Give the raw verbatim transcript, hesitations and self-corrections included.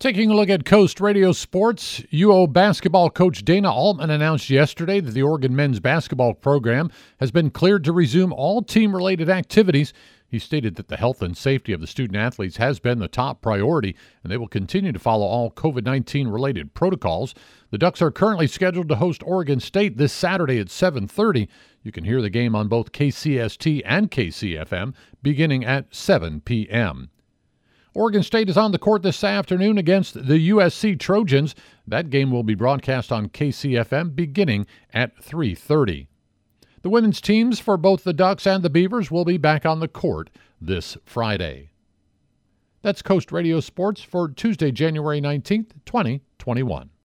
Taking a look at Coast Radio Sports, U O basketball coach Dana Altman announced yesterday that the Oregon men's basketball program has been cleared to resume all team-related activities. He stated that the health and safety of the student-athletes has been the top priority, and they will continue to follow all covid nineteen related protocols. The Ducks are currently scheduled to host Oregon State this Saturday at seven thirty. You can hear the game on both K C S T and K C F M beginning at seven p.m. Oregon State is on the court this afternoon against the U S C Trojans. That game will be broadcast on K C F M beginning at three thirty. The women's teams for both the Ducks and the Beavers will be back on the court this Friday. That's Coast Radio Sports for Tuesday, January nineteenth, twenty twenty-one.